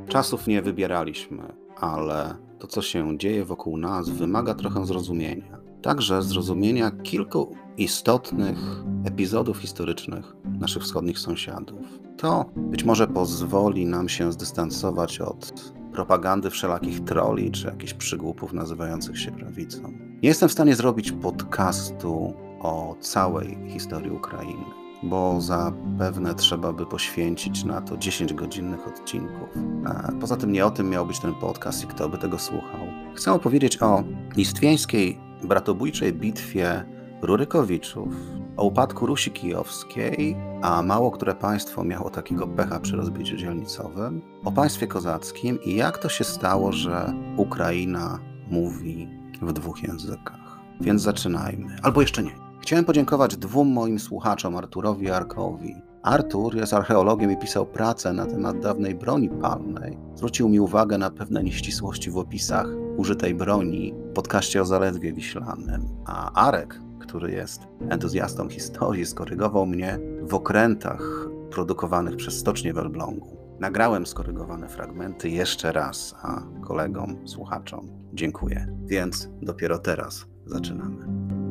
Czasów nie wybieraliśmy, ale to, co się dzieje wokół nas, wymaga trochę zrozumienia. Także zrozumienia kilku istotnych epizodów historycznych naszych wschodnich sąsiadów. To być może pozwoli nam się zdystansować od propagandy wszelakich trolli czy jakichś przygłupów nazywających się prawicą. Nie jestem w stanie zrobić podcastu o całej historii Ukrainy, bo zapewne trzeba by poświęcić na to 10-godzinnych odcinków. Poza tym nie o tym miał być ten podcast i kto by tego słuchał. Chcę opowiedzieć o listwieńskiej, bratobójczej bitwie Rurykowiczów, o upadku Rusi Kijowskiej, a mało które państwo miało takiego pecha przy rozbiciu dzielnicowym, o państwie kozackim i jak to się stało, że Ukraina mówi w dwóch językach. Więc zaczynajmy. Albo jeszcze nie. Chciałem podziękować dwóm moim słuchaczom, Arturowi i Arkowi. Artur jest archeologiem i pisał pracę na temat dawnej broni palnej. Zwrócił mi uwagę na pewne nieścisłości w opisach użytej broni w podcaście o Zaledwie Wiślanym. A Arek, który jest entuzjastą historii, skorygował mnie w okrętach produkowanych przez stocznię w Elblągu. Nagrałem skorygowane fragmenty jeszcze raz, a kolegom, słuchaczom dziękuję. Więc dopiero teraz zaczynamy.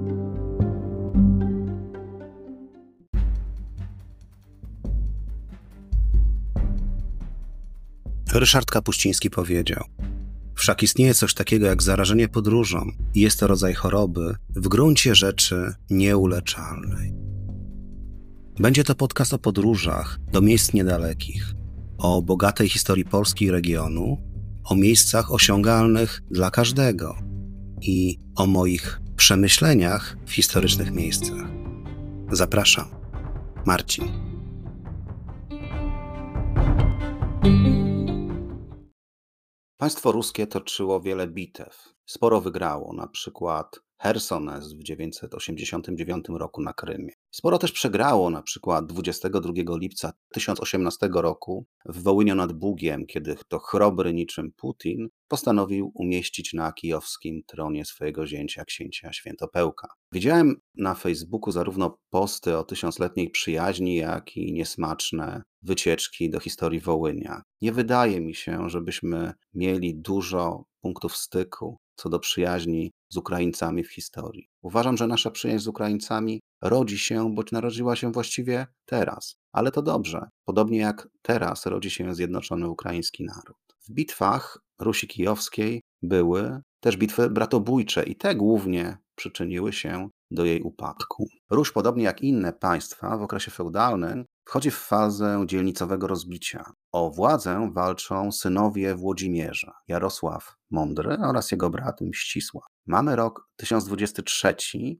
Ryszard Kapuściński powiedział: wszak istnieje coś takiego jak zarażenie podróżą i jest to rodzaj choroby w gruncie rzeczy nieuleczalnej. Będzie to podcast o podróżach do miejsc niedalekich, o bogatej historii Polski i regionu, o miejscach osiągalnych dla każdego i o moich przemyśleniach w historycznych miejscach. Zapraszam, Marcin. Państwo ruskie toczyło wiele bitew. Sporo wygrało, na przykład Chersones w 989 roku na Krymie. Sporo też przegrało, na przykład 22 lipca 1018 roku w Wołyniu nad Bugiem, kiedy to chrobry niczym Putin postanowił umieścić na kijowskim tronie swojego zięcia, księcia Świętopełka. Widziałem na Facebooku zarówno posty o tysiącletniej przyjaźni, jak i niesmaczne wycieczki do historii Wołynia. Nie wydaje mi się, żebyśmy mieli dużo punktów styku co do przyjaźni z Ukraińcami w historii. Uważam, że nasza przyjaźń z Ukraińcami rodzi się, bądź narodziła się właściwie teraz. Ale to dobrze. Podobnie jak teraz rodzi się zjednoczony ukraiński naród. W bitwach Rusi Kijowskiej były też bitwy bratobójcze i te głównie przyczyniły się do jej upadku. Ruś, podobnie jak inne państwa w okresie feudalnym, wchodzi w fazę dzielnicowego rozbicia. O władzę walczą synowie Włodzimierza, Jarosław Mądry oraz jego brat Mścisław. Mamy rok 1023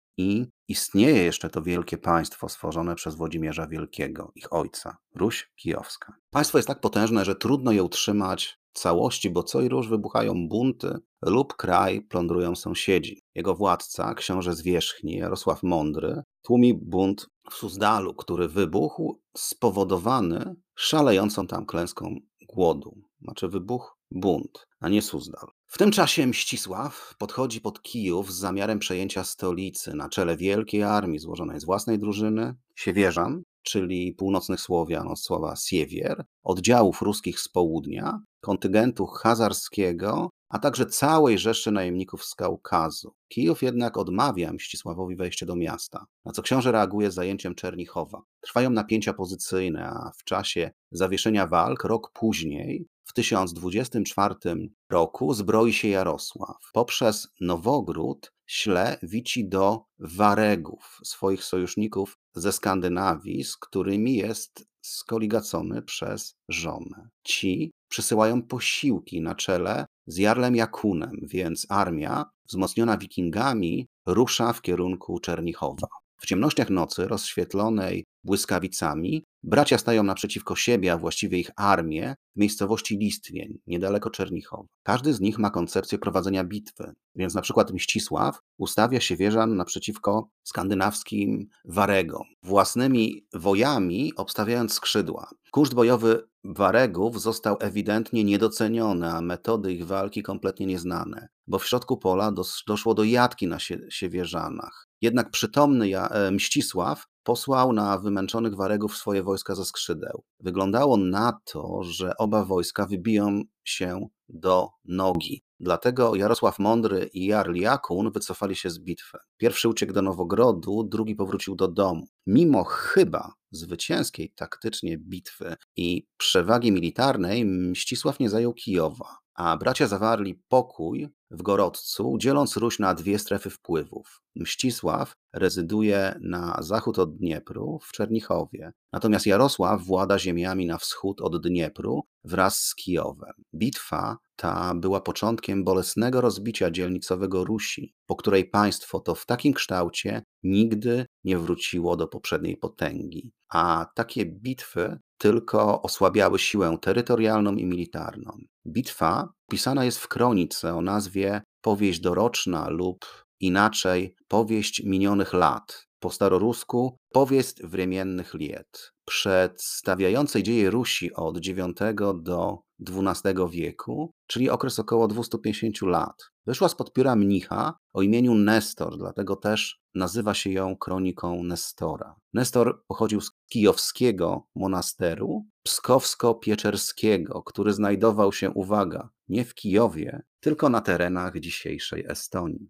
i istnieje jeszcze to wielkie państwo stworzone przez Włodzimierza Wielkiego, ich ojca, Ruś Kijowska. Państwo jest tak potężne, że trudno je utrzymać w całości, bo co i róż wybuchają bunty lub kraj plądrują sąsiedzi. Jego władca, książę Zwierzchni, Jarosław Mądry, tłumi bunt w Susdalu, który wybuchł spowodowany szalejącą tam klęską głodu. Znaczy bunt, a nie Suzdal. W tym czasie Mścisław podchodzi pod Kijów z zamiarem przejęcia stolicy na czele wielkiej armii złożonej z własnej drużyny, siewierzan, czyli północnych Słowian od słowa siewier, oddziałów ruskich z południa, kontyngentu chazarskiego, a także całej rzeszy najemników z Kaukazu. Kijów jednak odmawia Mścisławowi wejście do miasta, na co książę reaguje zajęciem Czernichowa. Trwają napięcia pozycyjne, a w czasie zawieszenia walk, rok później, w 1024 roku, zbroi się Jarosław. Poprzez Nowogród śle wici do Waregów, swoich sojuszników ze Skandynawii, z którymi jest skoligacony przez żonę. Ci przysyłają posiłki na czele z Jarlem Jakunem, więc armia, wzmocniona wikingami, rusza w kierunku Czernichowa. W ciemnościach nocy, rozświetlonej błyskawicami, bracia stają naprzeciwko siebie, a właściwie ich armię, w miejscowości Listwień, niedaleko Czernichowa. Każdy z nich ma koncepcję prowadzenia bitwy, więc na przykład Mścisław ustawia siewierzan naprzeciwko skandynawskim Waregom, własnymi wojami obstawiając skrzydła. Kunszt bojowy Waregów został ewidentnie niedoceniony, a metody ich walki kompletnie nieznane, bo w środku pola doszło do jatki na siewierzanach. Jednak przytomny Mścisław posłał na wymęczonych Waregów swoje wojska ze skrzydeł. Wyglądało na to, że oba wojska wybiją się do nogi. Dlatego Jarosław Mądry i Jarl Jakun wycofali się z bitwy. Pierwszy uciekł do Nowogrodu, drugi powrócił do domu. Mimo chyba zwycięskiej taktycznie bitwy i przewagi militarnej, Mścisław nie zajął Kijowa, a bracia zawarli pokój w Gorodcu, dzieląc Ruś na dwie strefy wpływów. Mścisław rezyduje na zachód od Dniepru w Czernichowie, natomiast Jarosław włada ziemiami na wschód od Dniepru wraz z Kijowem. Bitwa ta była początkiem bolesnego rozbicia dzielnicowego Rusi, po której państwo to w takim kształcie nigdy nie wróciło do poprzedniej potęgi. A takie bitwy tylko osłabiały siłę terytorialną i militarną. Bitwa pisana jest w kronice o nazwie Powieść doroczna lub inaczej Powieść minionych lat. Po starorusku Powieść wremiennych liet, przedstawiającej dzieje Rusi od IX do XII wieku, czyli okres około 250 lat. Wyszła spod pióra mnicha o imieniu Nestor, dlatego też nazywa się ją kroniką Nestora. Nestor pochodził z kijowskiego monasteru pskowsko-pieczerskiego, który znajdował się, uwaga, nie w Kijowie, tylko na terenach dzisiejszej Estonii.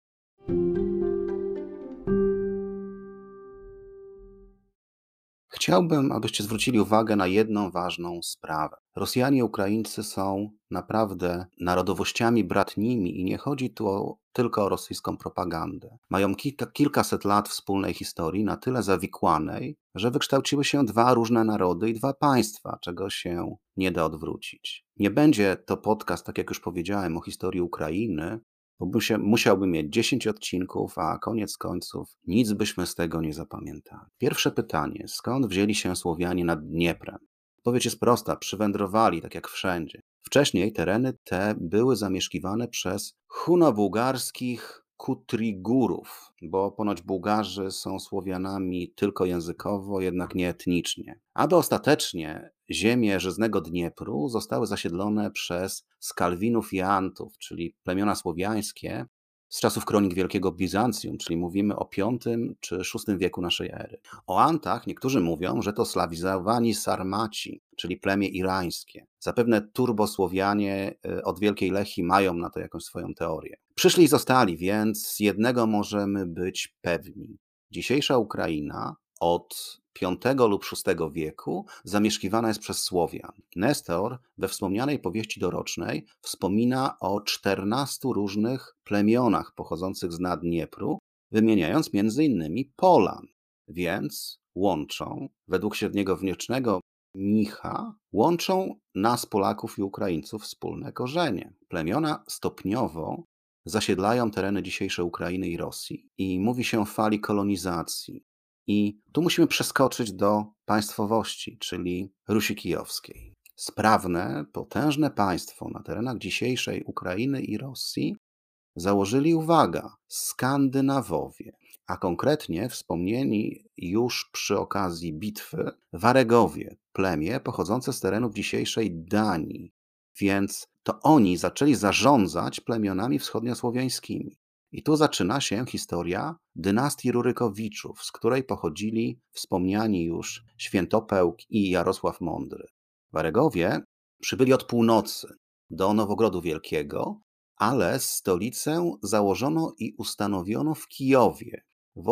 Chciałbym, abyście zwrócili uwagę na jedną ważną sprawę. Rosjanie i Ukraińcy są naprawdę narodowościami bratnimi i nie chodzi tu tylko o rosyjską propagandę. Mają kilkaset lat wspólnej historii, na tyle zawikłanej, że wykształciły się dwa różne narody i dwa państwa, czego się nie da odwrócić. Nie będzie to podcast, tak jak już powiedziałem, o historii Ukrainy, bo musiałby mieć 10 odcinków, a koniec końców nic byśmy z tego nie zapamiętali. Pierwsze pytanie: skąd wzięli się Słowianie nad Dnieprem? Odpowiedź jest prosta: przywędrowali, tak jak wszędzie. Wcześniej tereny te były zamieszkiwane przez huno-bułgarskich Kutrigurów, bo ponoć Bułgarzy są Słowianami tylko językowo, jednak nie etnicznie. Aby ostatecznie ziemie żyznego Dniepru zostały zasiedlone przez Skalwinów i Antów, czyli plemiona słowiańskie z czasów kronik Wielkiego Bizancjum, czyli mówimy o V czy VI wieku naszej ery. O Antach niektórzy mówią, że to slawizowani Sarmaci, czyli plemię irańskie. Zapewne turbosłowianie od Wielkiej Lechii mają na to jakąś swoją teorię. Przyszli i zostali, więc jednego możemy być pewni. Dzisiejsza Ukraina od V lub VI wieku zamieszkiwana jest przez Słowian. Nestor we wspomnianej powieści dorocznej wspomina o 14 różnych plemionach pochodzących z nad Dniepru, wymieniając m.in. Polan, więc łączą, według średniowiecznego mnicha, łączą nas, Polaków i Ukraińców, wspólne korzenie. Plemiona stopniowo zasiedlają tereny dzisiejszej Ukrainy i Rosji i mówi się o fali kolonizacji. I tu musimy przeskoczyć do państwowości, czyli Rusi Kijowskiej. Sprawne, potężne państwo na terenach dzisiejszej Ukrainy i Rosji założyli, uwaga, Skandynawowie, a konkretnie wspomnieni już przy okazji bitwy Waregowie, plemię pochodzące z terenów dzisiejszej Danii, więc to oni zaczęli zarządzać plemionami wschodniosłowiańskimi. I tu zaczyna się historia dynastii Rurykowiczów, z której pochodzili wspomniani już Świętopełk i Jarosław Mądry. Waregowie przybyli od północy do Nowogrodu Wielkiego, ale stolicę założono i ustanowiono w Kijowie w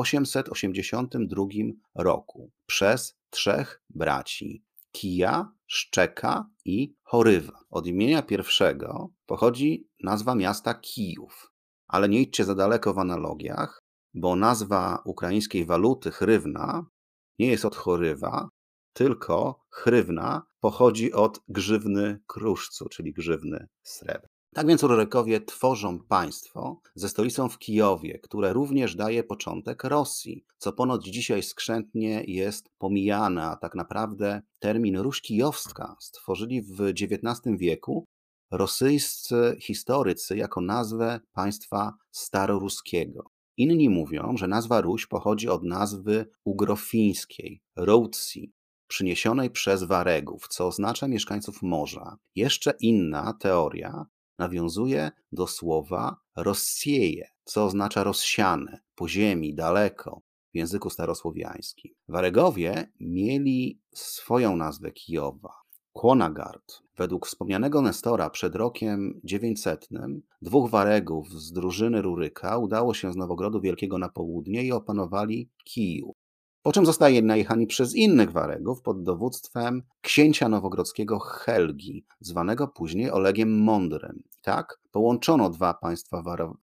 882 roku przez trzech braci: Kija, Szczeka i Chorywa. Od imienia pierwszego pochodzi nazwa miasta Kijów. Ale nie idźcie za daleko w analogiach, bo nazwa ukraińskiej waluty hrywna nie jest od Chorywa, tylko hrywna pochodzi od grzywny kruszcu, czyli grzywny srebra. Tak więc Rurykowie tworzą państwo ze stolicą w Kijowie, które również daje początek Rosji, co ponoć dzisiaj skrzętnie jest pomijane, a tak naprawdę termin Ruś Kijowska stworzyli w XIX wieku rosyjscy historycy jako nazwę państwa staroruskiego. Inni mówią, że nazwa Ruś pochodzi od nazwy ugrofińskiej, Routsi, przyniesionej przez Waregów, co oznacza mieszkańców morza. Jeszcze inna teoria nawiązuje do słowa Rossieje, co oznacza rozsiane, po ziemi, daleko w języku starosłowiańskim. Waregowie mieli swoją nazwę Kijowa. Kłonagard. Według wspomnianego Nestora przed rokiem 900 dwóch Waregów z drużyny Ruryka udało się z Nowogrodu Wielkiego na południe i opanowali Kijów. Po czym zostali najechani przez innych Waregów pod dowództwem księcia nowogrodzkiego Helgi, zwanego później Olegiem Mądrym. I tak połączono dwa państwa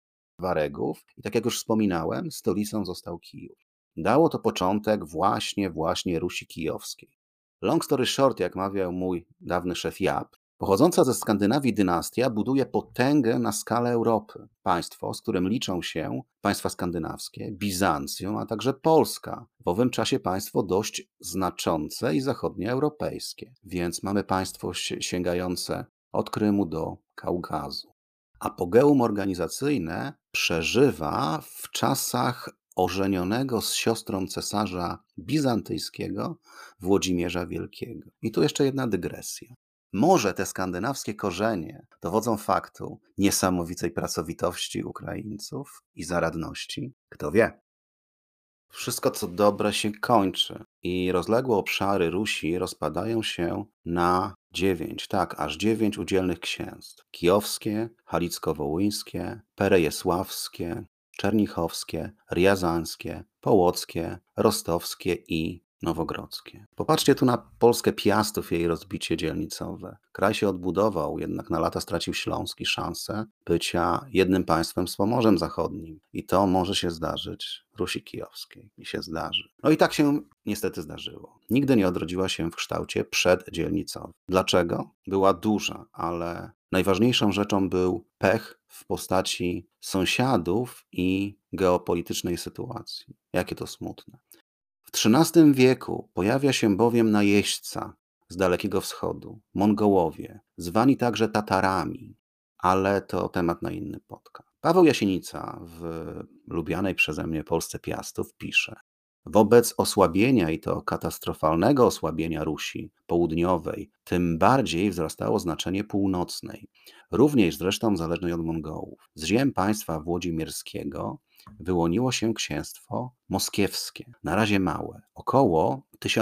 Waregów i tak jak już wspominałem, stolicą został Kijów. Dało to początek właśnie Rusi Kijowskiej. Long story short, jak mawiał mój dawny szef Jap, pochodząca ze Skandynawii dynastia buduje potęgę na skalę Europy. Państwo, z którym liczą się państwa skandynawskie, Bizancjum, a także Polska. W owym czasie państwo dość znaczące i zachodnioeuropejskie. Więc mamy państwo sięgające od Krymu do Kaukazu. Apogeum organizacyjne przeżywa w czasach ożenionego z siostrą cesarza bizantyjskiego Włodzimierza Wielkiego. I tu jeszcze jedna dygresja. Może te skandynawskie korzenie dowodzą faktu niesamowitej pracowitości Ukraińców i zaradności. Kto wie? Wszystko, co dobre, się kończy i rozległe obszary Rusi rozpadają się na 9, tak, aż 9 udzielnych księstw. Kijowskie, halicko-wołyńskie, perejesławskie, czernichowskie, riazańskie, połockie, rostowskie i nowogrodzkie. Popatrzcie tu na Polskę Piastów i jej rozbicie dzielnicowe. Kraj się odbudował, jednak na lata stracił Śląsk i szansę bycia jednym państwem z Pomorzem Zachodnim. I to może się zdarzyć Rusi Kijowskiej. I się zdarzy. No i tak się niestety zdarzyło. Nigdy nie odrodziła się w kształcie przeddzielnicowym. Dlaczego? Była duża, ale najważniejszą rzeczą był pech w postaci sąsiadów i geopolitycznej sytuacji. Jakie to smutne. W XIII wieku pojawia się bowiem najeźdźca z Dalekiego Wschodu, Mongołowie, zwani także Tatarami, ale to temat na inny podcast. Paweł Jasienica w lubianej przeze mnie Polsce Piastów pisze: wobec osłabienia i to katastrofalnego osłabienia Rusi południowej, tym bardziej wzrastało znaczenie północnej, również zresztą zależnej od Mongołów. Z ziem państwa włodzimierskiego wyłoniło się księstwo moskiewskie, na razie małe. Około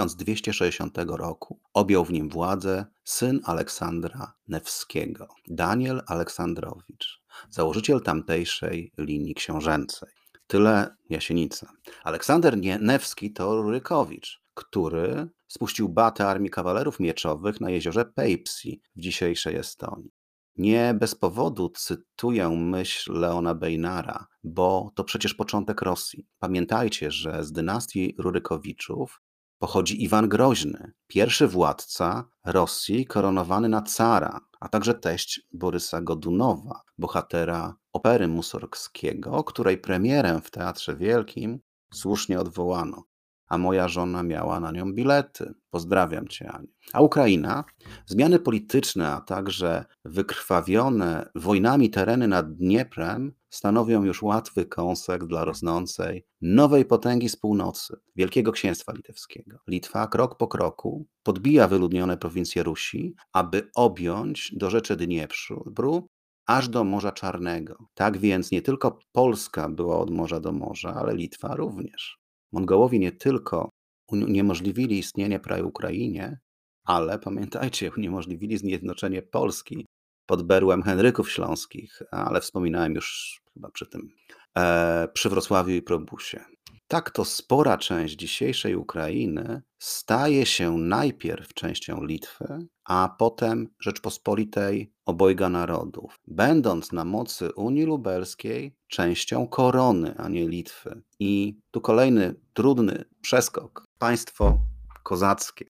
1260 roku objął w nim władzę syn Aleksandra Newskiego, Daniel Aleksandrowicz, założyciel tamtejszej linii książęcej. Tyle Jasienica. Aleksander Newski to Rurykowicz, który spuścił batę armii kawalerów mieczowych na jeziorze Peipsi w dzisiejszej Estonii. Nie bez powodu cytuję myśl Leona Bejnara, bo to przecież początek Rosji. Pamiętajcie, że z dynastii Rurykowiczów pochodzi Iwan Groźny, pierwszy władca Rosji koronowany na cara, a także teść Borysa Godunowa, bohatera opery Musorgskiego, której premierę w Teatrze Wielkim słusznie odwołano. A moja żona miała na nią bilety. Pozdrawiam cię, Aniu. A Ukraina? Zmiany polityczne, a także wykrwawione wojnami tereny nad Dnieprem stanowią już łatwy kąsek dla rosnącej nowej potęgi z północy, Wielkiego Księstwa Litewskiego. Litwa krok po kroku podbija wyludnione prowincje Rusi, aby objąć do rzeczy Dniepru aż do Morza Czarnego. Tak więc nie tylko Polska była od morza do morza, ale Litwa również. Mongołowie nie tylko uniemożliwili istnienie kraju Ukrainie, ale pamiętajcie, uniemożliwili zjednoczenie Polski pod berłem Henryków Śląskich, ale wspominałem już chyba przy Wrocławiu i Probusie. Tak to spora część dzisiejszej Ukrainy staje się najpierw częścią Litwy, a potem Rzeczpospolitej obojga narodów, będąc na mocy Unii Lubelskiej częścią korony, a nie Litwy. I tu kolejny trudny przeskok. Państwo kozackie.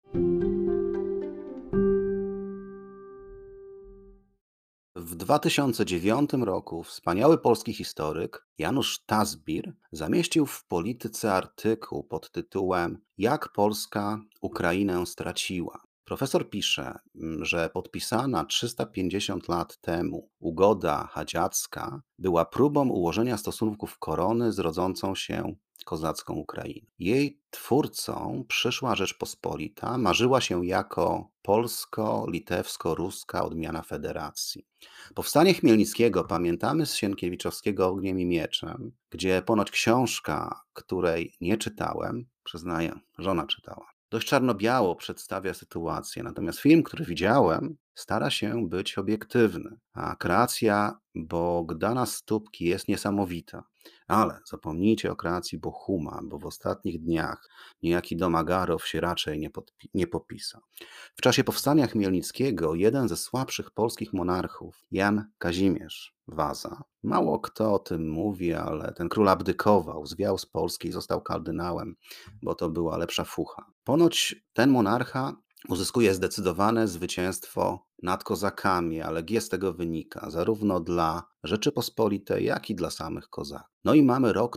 W 2009 roku wspaniały polski historyk Janusz Tazbir zamieścił w Polityce artykuł pod tytułem „Jak Polska Ukrainę straciła”. Profesor pisze, że podpisana 350 lat temu ugoda hadziacka była próbą ułożenia stosunków korony z rodzącą się kozacką Ukrainę. Jej twórcą przyszła Rzeczpospolita marzyła się jako polsko-litewsko-ruska odmiana federacji. Powstanie Chmielnickiego pamiętamy z Sienkiewiczowskiego Ogniem i Mieczem, gdzie ponoć książka, której nie czytałem, przyznaję, żona czytała, dość czarno-biało przedstawia sytuację, natomiast film, który widziałem, stara się być obiektywny, a kreacja Bogdana Stópki jest niesamowita. Ale zapomnijcie o kreacji Bohuma, bo w ostatnich dniach niejaki Domagarow się raczej nie popisał. W czasie powstania Chmielnickiego jeden ze słabszych polskich monarchów, Jan Kazimierz Waza, mało kto o tym mówi, ale ten król abdykował, zwiał z Polski i został kardynałem, bo to była lepsza fucha. Ponoć ten monarcha uzyskuje zdecydowane zwycięstwo nad kozakami, ale Legia z tego wynika, zarówno dla Rzeczypospolitej, jak i dla samych kozaków. No i mamy rok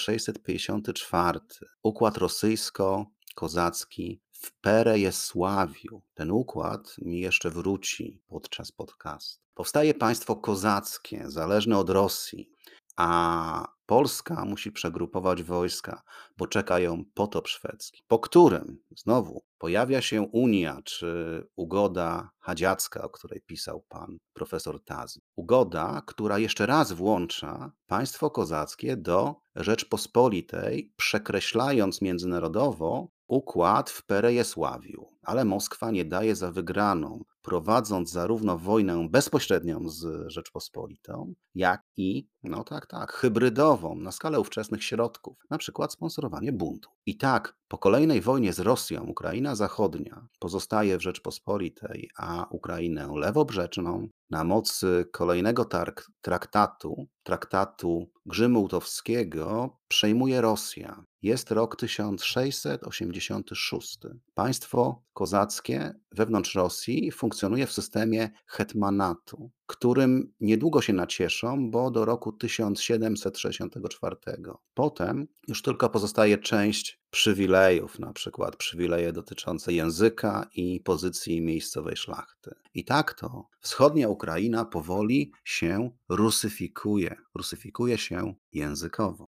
1654, układ rosyjsko-kozacki w Perejesławiu. Ten układ mi jeszcze wróci podczas podcastu. Powstaje państwo kozackie, zależne od Rosji, a Polska musi przegrupować wojska, bo czeka ją potop szwedzki, po którym znowu pojawia się Unia czy ugoda chadziacka, o której pisał pan profesor Taz. Ugoda, która jeszcze raz włącza państwo kozackie do Rzeczpospolitej, przekreślając międzynarodowo układ w Perejesławiu, ale Moskwa nie daje za wygraną, prowadząc zarówno wojnę bezpośrednią z Rzeczpospolitą, jak i, no tak, hybrydową na skalę ówczesnych środków, na przykład sponsorowanie buntu. I tak, po kolejnej wojnie z Rosją Ukraina Zachodnia pozostaje w Rzeczpospolitej, a Ukrainę lewobrzeczną na mocy kolejnego traktatu Grzymułtowskiego przejmuje Rosja. Jest rok 1686. Państwo kozackie wewnątrz Rosji funkcjonuje w systemie hetmanatu, którym niedługo się nacieszą, bo do roku 1764. Potem już tylko pozostaje część przywilejów, na przykład przywileje dotyczące języka i pozycji miejscowej szlachty. I tak to wschodnia Ukraina powoli się rusyfikuje się językowo.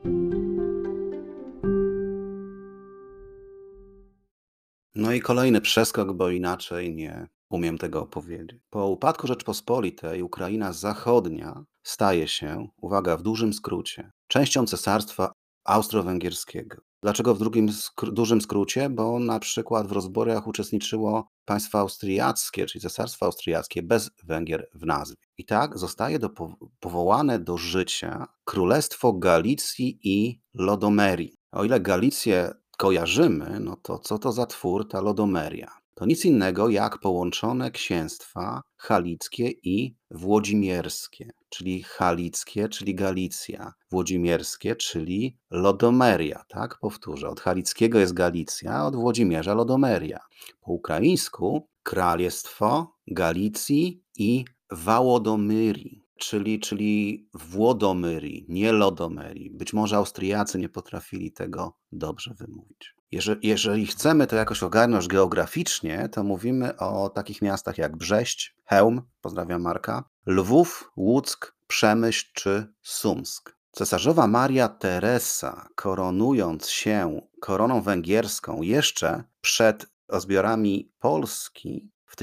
No i kolejny przeskok, bo inaczej nie umiem tego opowiedzieć. Po upadku Rzeczpospolitej Ukraina Zachodnia staje się, uwaga, w dużym skrócie, częścią Cesarstwa Austro-Węgierskiego. Dlaczego w dużym skrócie? Bo na przykład w rozborach uczestniczyło państwo austriackie, czyli Cesarstwo Austriackie bez Węgier w nazwie. I tak zostaje powołane do życia Królestwo Galicji i Lodomerii. O ile Galicję kojarzymy, no to co to za twór ta Lodomeria? To nic innego jak połączone księstwa halickie i włodzimierskie, czyli halickie, czyli Galicja, włodzimierskie, czyli Lodomeria, tak? Powtórzę, od halickiego jest Galicja, od Włodzimierza Lodomeria. Po ukraińsku Królestwo Galicji i Wałodomyrii, czyli Włodomyrii, nie Lodomerii. Być może Austriacy nie potrafili tego dobrze wymówić. Jeżeli chcemy to jakoś ogarnąć geograficznie, to mówimy o takich miastach jak Brześć, Chełm, pozdrawiam Marka, Lwów, Łuck, Przemyśl czy Sumsk. Cesarzowa Maria Teresa, koronując się koroną węgierską jeszcze przed rozbiorami Polski w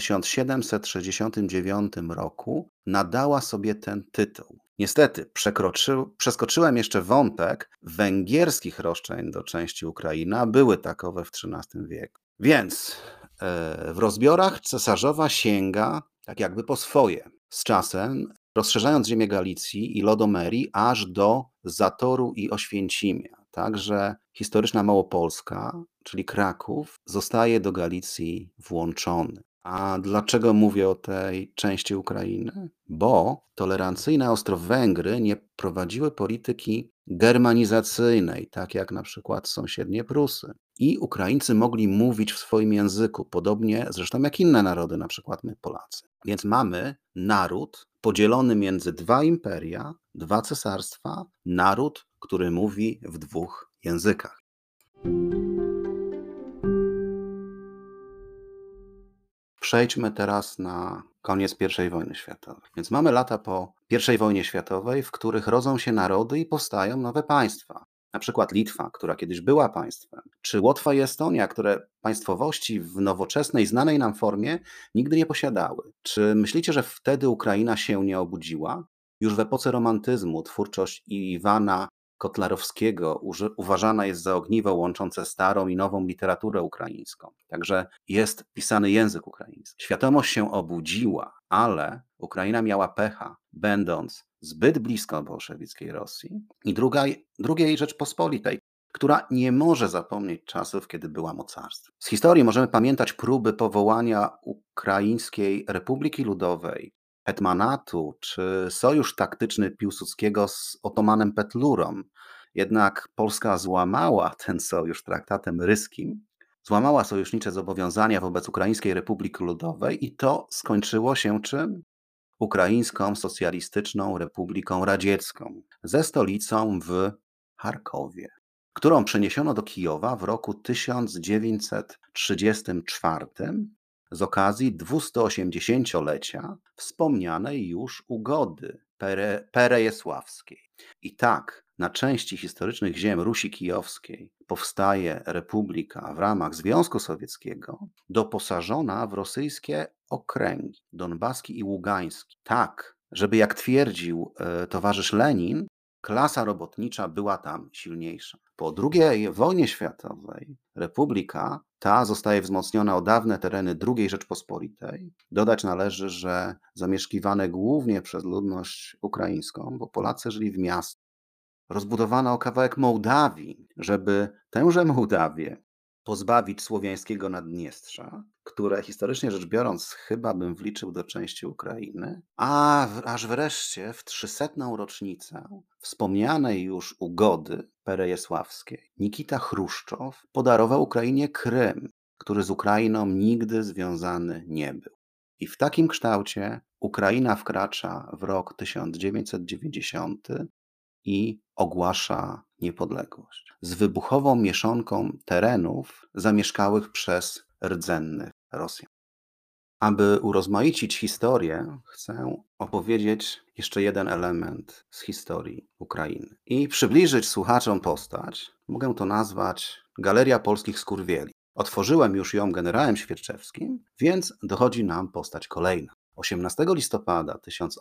1769 roku, nadała sobie ten tytuł. Niestety, przeskoczyłem jeszcze wątek węgierskich roszczeń do części Ukrainy, były takowe w XIII wieku. Więc w rozbiorach cesarzowa sięga tak jakby po swoje. Z czasem rozszerzając ziemię Galicji i Lodomerii aż do Zatoru i Oświęcimia. Także historyczna Małopolska, czyli Kraków, zostaje do Galicji włączony. A dlaczego mówię o tej części Ukrainy? Bo tolerancyjne Austro-Węgry nie prowadziły polityki germanizacyjnej, tak jak na przykład sąsiednie Prusy. I Ukraińcy mogli mówić w swoim języku, podobnie zresztą jak inne narody, na przykład my Polacy. Więc mamy naród podzielony między dwa imperia, dwa cesarstwa, naród, który mówi w dwóch językach. Przejdźmy teraz na koniec I wojny światowej. Więc mamy lata po I wojnie światowej, w których rodzą się narody i powstają nowe państwa. na przykład Litwa, która kiedyś była państwem, czy Łotwa i Estonia, które państwowości w nowoczesnej, znanej nam formie nigdy nie posiadały. Czy myślicie, że wtedy Ukraina się nie obudziła? Już w epoce romantyzmu twórczość Iwana Kotlarowskiego uważana jest za ogniwo łączące starą i nową literaturę ukraińską. Także jest pisany język ukraiński. Świadomość się obudziła, ale Ukraina miała pecha, będąc zbyt blisko bolszewickiej Rosji i drugiej Rzeczpospolitej, która nie może zapomnieć czasów, kiedy była mocarstwem. Z historii możemy pamiętać próby powołania Ukraińskiej Republiki Ludowej, hetmanatu czy sojusz taktyczny Piłsudskiego z Otomanem Petlurą. Jednak Polska złamała ten sojusz traktatem ryskim, złamała sojusznicze zobowiązania wobec Ukraińskiej Republiki Ludowej i to skończyło się czym? Ukraińską Socjalistyczną Republiką Radziecką ze stolicą w Charkowie, którą przeniesiono do Kijowa w roku 1934 z okazji 280-lecia wspomnianej już ugody perejesławskiej. I tak na części historycznych ziem Rusi Kijowskiej powstaje republika w ramach Związku Sowieckiego, doposażona w rosyjskie okręgi donbaski i ługański. Tak, żeby jak twierdził towarzysz Lenin, klasa robotnicza była tam silniejsza. Po II wojnie światowej republika ta zostaje wzmocniona o dawne tereny II Rzeczpospolitej. Dodać należy, że zamieszkiwane głównie przez ludność ukraińską, bo Polacy żyli w miastach. Rozbudowano o kawałek Mołdawii, żeby tęże Mołdawię pozbawić słowiańskiego Naddniestrza, które historycznie rzecz biorąc chyba bym wliczył do części Ukrainy, aż wreszcie w 300. rocznicę wspomnianej już ugody perejesławskiej Nikita Chruszczow podarował Ukrainie Krym, który z Ukrainą nigdy związany nie był. I w takim kształcie Ukraina wkracza w rok 1990 i ogłasza niepodległość z wybuchową mieszanką terenów zamieszkałych przez rdzennych Rosjan. Aby urozmaicić historię, chcę opowiedzieć jeszcze jeden element z historii Ukrainy i przybliżyć słuchaczom postać. Mogę to nazwać Galeria Polskich Skurwieli. Otworzyłem już ją generałem Świerczewskim, więc dochodzi nam postać kolejna. 18 listopada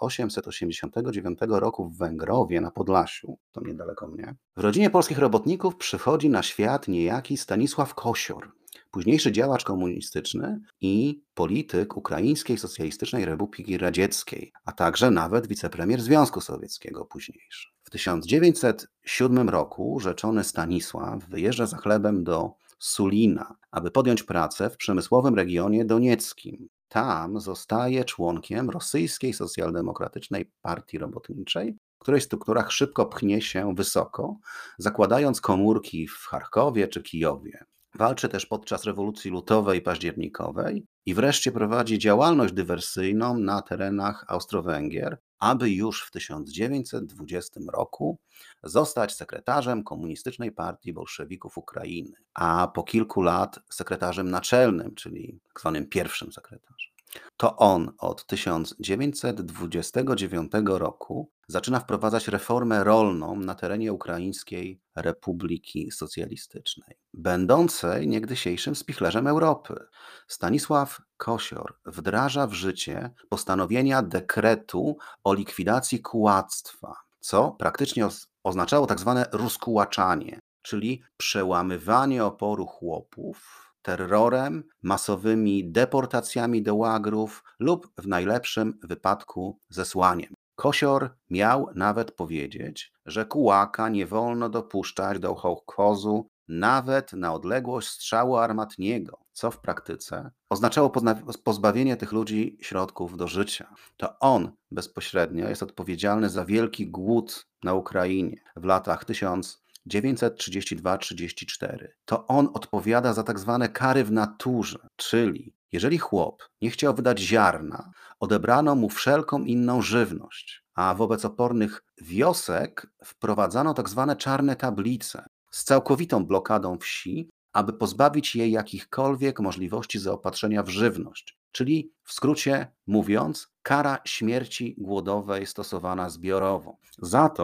1889 roku w Węgrowie na Podlasiu, to niedaleko mnie, w rodzinie polskich robotników przychodzi na świat niejaki Stanisław Kosior, późniejszy działacz komunistyczny i polityk Ukraińskiej Socjalistycznej Republiki Radzieckiej, a także nawet wicepremier Związku Sowieckiego późniejszy. W 1907 roku rzeczony Stanisław wyjeżdża za chlebem do Sulina, aby podjąć pracę w przemysłowym regionie donieckim. Tam zostaje członkiem Rosyjskiej Socjaldemokratycznej Partii Robotniczej, w której strukturach szybko pchnie się wysoko, zakładając komórki w Charkowie czy Kijowie. Walczy też podczas rewolucji lutowej i październikowej i wreszcie prowadzi działalność dywersyjną na terenach Austro-Węgier, aby już w 1920 roku zostać sekretarzem Komunistycznej Partii Bolszewików Ukrainy, a po kilku lat sekretarzem naczelnym, czyli tzw. pierwszym sekretarzem. To on od 1929 roku zaczyna wprowadzać reformę rolną na terenie Ukraińskiej Republiki Socjalistycznej, będącej niegdysiejszym spichlerzem Europy. Stanisław Kosior wdraża w życie postanowienia dekretu o likwidacji kułactwa, co praktycznie oznaczało tak zwane rozkułaczanie, czyli przełamywanie oporu chłopów terrorem, masowymi deportacjami do łagrów lub w najlepszym wypadku zesłaniem. Kosior miał nawet powiedzieć, że kułaka nie wolno dopuszczać do chołchozu nawet na odległość strzału armatniego, co w praktyce oznaczało pozbawienie tych ludzi środków do życia. To on bezpośrednio jest odpowiedzialny za wielki głód na Ukrainie w latach 1932-34. To on odpowiada za tak zwane kary w naturze, czyli jeżeli chłop nie chciał wydać ziarna, odebrano mu wszelką inną żywność, a wobec opornych wiosek wprowadzano tak zwane czarne tablice z całkowitą blokadą wsi, aby pozbawić jej jakichkolwiek możliwości zaopatrzenia w żywność. Czyli w skrócie mówiąc, kara śmierci głodowej stosowana zbiorowo. Za to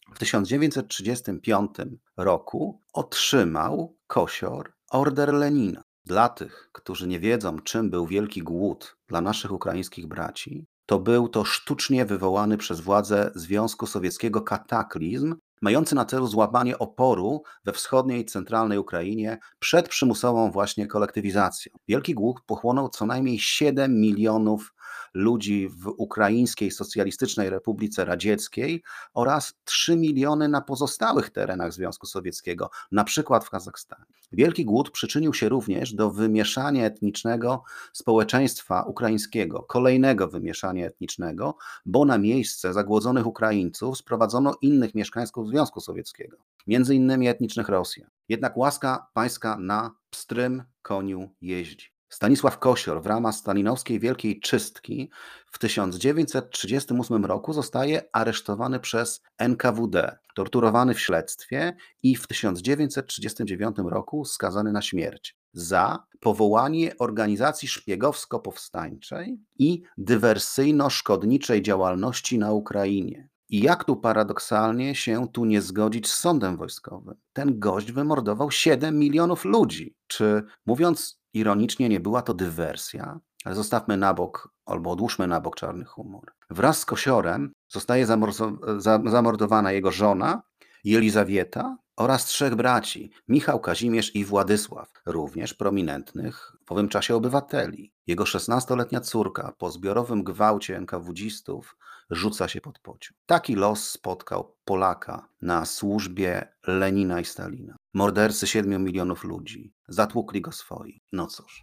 W 1935 roku otrzymał Kosior Order Lenina. Dla tych, którzy nie wiedzą, czym był Wielki Głód dla naszych ukraińskich braci, to był to sztucznie wywołany przez władze Związku Sowieckiego kataklizm, mający na celu złamanie oporu we wschodniej i centralnej Ukrainie przed przymusową właśnie kolektywizacją. Wielki Głód pochłonął co najmniej 7 milionów ludzi w Ukraińskiej Socjalistycznej Republice Radzieckiej oraz 3 miliony na pozostałych terenach Związku Sowieckiego, na przykład w Kazachstanie. Wielki Głód przyczynił się również do wymieszania etnicznego społeczeństwa ukraińskiego, kolejnego wymieszania etnicznego, bo na miejsce zagłodzonych Ukraińców sprowadzono innych mieszkańców Związku Sowieckiego, między innymi etnicznych Rosjan. Jednak łaska pańska na pstrym koniu jeździ. Stanisław Kosior w ramach stalinowskiej Wielkiej Czystki w 1938 roku zostaje aresztowany przez NKWD, torturowany w śledztwie i w 1939 roku skazany na śmierć za powołanie organizacji szpiegowsko-powstańczej i dywersyjno-szkodniczej działalności na Ukrainie. I jak tu paradoksalnie się tu nie zgodzić z sądem wojskowym? Ten gość wymordował 7 milionów ludzi. Czy, mówiąc ironicznie, nie była to dywersja? Ale zostawmy na bok, albo odłóżmy na bok czarny humor. Wraz z Kosiorem zostaje zamordowana jego żona Jelizawieta oraz 3 braci, Michał, Kazimierz i Władysław, również prominentnych w owym czasie obywateli. Jego 16-letnia córka po zbiorowym gwałcie NKWD-stów rzuca się pod pociąg. Taki los spotkał Polaka na służbie Lenina i Stalina. Mordercy 7 milionów ludzi. Zatłukli go swoi. No cóż.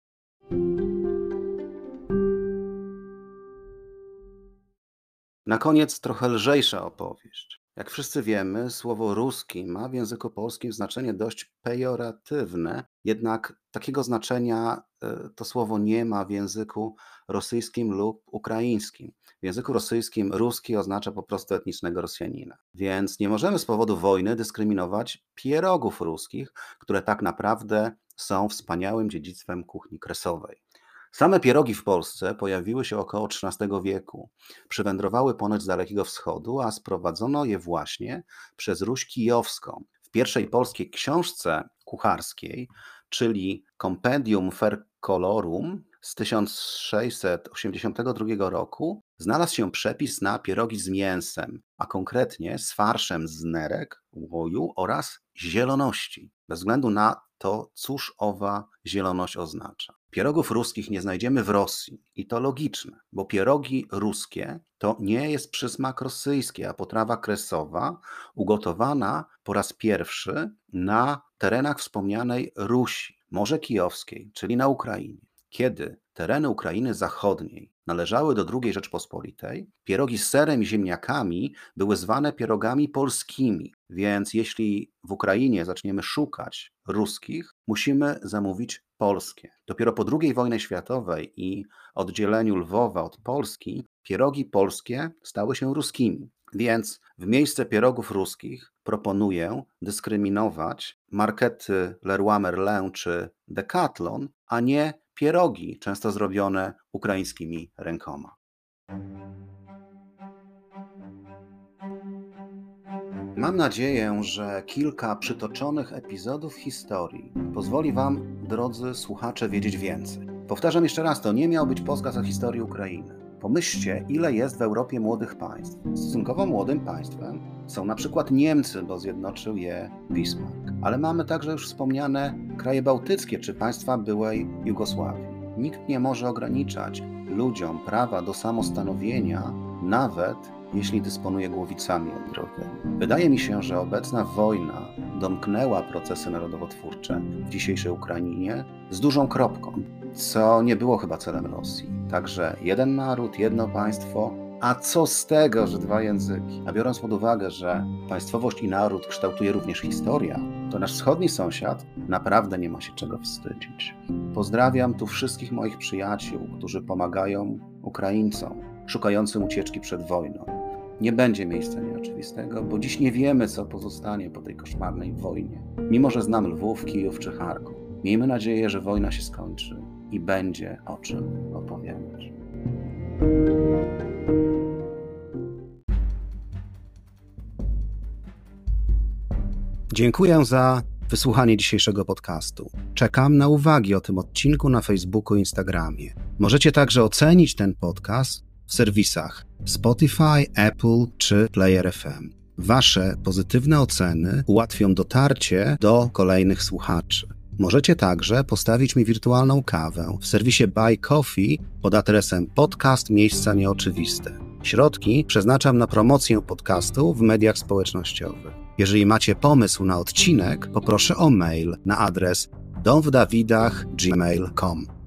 Na koniec trochę lżejsza opowieść. Jak wszyscy wiemy, słowo ruski ma w języku polskim znaczenie dość pejoratywne, jednak takiego znaczenia to słowo nie ma w języku rosyjskim lub ukraińskim. W języku rosyjskim ruski oznacza po prostu etnicznego Rosjanina. Więc nie możemy z powodu wojny dyskryminować pierogów ruskich, które tak naprawdę są wspaniałym dziedzictwem kuchni kresowej. Same pierogi w Polsce pojawiły się około XIII wieku. Przywędrowały ponoć z Dalekiego Wschodu, a sprowadzono je właśnie przez Ruś Kijowską. W pierwszej polskiej książce kucharskiej, czyli Compendium Fercolorum z 1682 roku, znalazł się przepis na pierogi z mięsem, a konkretnie z farszem z nerek, łoju oraz zieloności. Bez względu na to, cóż owa zieloność oznacza. Pierogów ruskich nie znajdziemy w Rosji i to logiczne, bo pierogi ruskie to nie jest przysmak rosyjski, a potrawa kresowa ugotowana po raz pierwszy na terenach wspomnianej Rusi, Morze Kijowskiej, czyli na Ukrainie. Kiedy tereny Ukrainy Zachodniej należały do II Rzeczpospolitej, pierogi z serem i ziemniakami były zwane pierogami polskimi, więc jeśli w Ukrainie zaczniemy szukać ruskich, musimy zamówić polskie. Dopiero po II wojnie światowej i oddzieleniu Lwowa od Polski, pierogi polskie stały się ruskimi. Więc w miejsce pierogów ruskich proponuję dyskryminować markety Leroy Merlin czy Decathlon, a nie pierogi, często zrobione ukraińskimi rękoma. Mam nadzieję, że kilka przytoczonych epizodów historii pozwoli Wam, drodzy słuchacze, wiedzieć więcej. Powtarzam jeszcze raz, to nie miał być podcast o historii Ukrainy. Pomyślcie, ile jest w Europie młodych państw. Stosunkowo młodym państwem są na przykład Niemcy, bo zjednoczył je Bismarck. Ale mamy także już wspomniane kraje bałtyckie czy państwa byłej Jugosławii. Nikt nie może ograniczać ludziom prawa do samostanowienia, nawet jeśli dysponuje głowicami jądrowymi. Wydaje mi się, że obecna wojna domknęła procesy narodowotwórcze w dzisiejszej Ukrainie z dużą kropką, co nie było chyba celem Rosji. Także jeden naród, jedno państwo, a co z tego, że 2 języki? A biorąc pod uwagę, że państwowość i naród kształtuje również historia, to nasz wschodni sąsiad naprawdę nie ma się czego wstydzić. Pozdrawiam tu wszystkich moich przyjaciół, którzy pomagają Ukraińcom szukającym ucieczki przed wojną. Nie będzie miejsca nieoczywistego, bo dziś nie wiemy, co pozostanie po tej koszmarnej wojnie. Mimo że znam Lwów, Kijów czy Charków. Miejmy nadzieję, że wojna się skończy i będzie o czym opowiadać. Dziękuję za wysłuchanie dzisiejszego podcastu. Czekam na uwagi o tym odcinku na Facebooku i Instagramie. Możecie także ocenić ten podcast w serwisach Spotify, Apple czy Player FM. Wasze pozytywne oceny ułatwią dotarcie do kolejnych słuchaczy. Możecie także postawić mi wirtualną kawę w serwisie Buy Coffee pod adresem podcast Miejsca Nieoczywiste. Środki przeznaczam na promocję podcastu w mediach społecznościowych. Jeżeli macie pomysł na odcinek, poproszę o mail na adres domwdawidach@gmail.com.